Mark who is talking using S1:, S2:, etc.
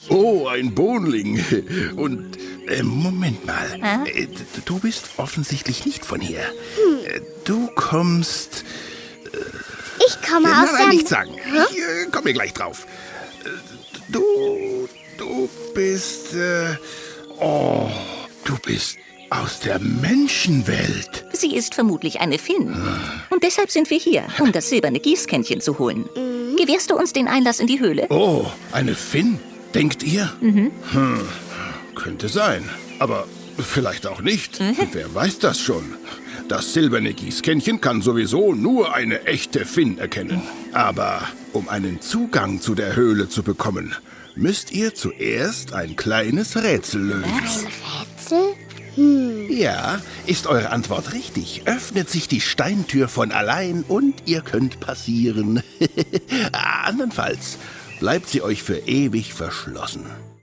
S1: Oh, ein Bohnling. Und, Moment mal. Du bist offensichtlich nicht von hier. Du kommst...
S2: Ich komme aus
S1: Nein,
S2: der...
S1: nicht sagen. Ich komme gleich drauf. Du bist... du bist aus der Menschenwelt.
S3: Sie ist vermutlich eine Finn. Und deshalb sind wir hier, um das silberne Gießkännchen zu holen. Gewährst du uns den Einlass in die Höhle?
S1: Oh, eine Finn? Denkt ihr? Könnte sein. Aber vielleicht auch nicht. Wer weiß das schon? Das silberne Gießkännchen kann sowieso nur eine echte Finn erkennen. Aber um einen Zugang zu der Höhle zu bekommen, müsst ihr zuerst ein kleines Rätsel lösen.
S2: Rätsel?
S1: Ja, ist eure Antwort richtig, öffnet sich die Steintür von allein und ihr könnt passieren. Andernfalls bleibt sie euch für ewig verschlossen.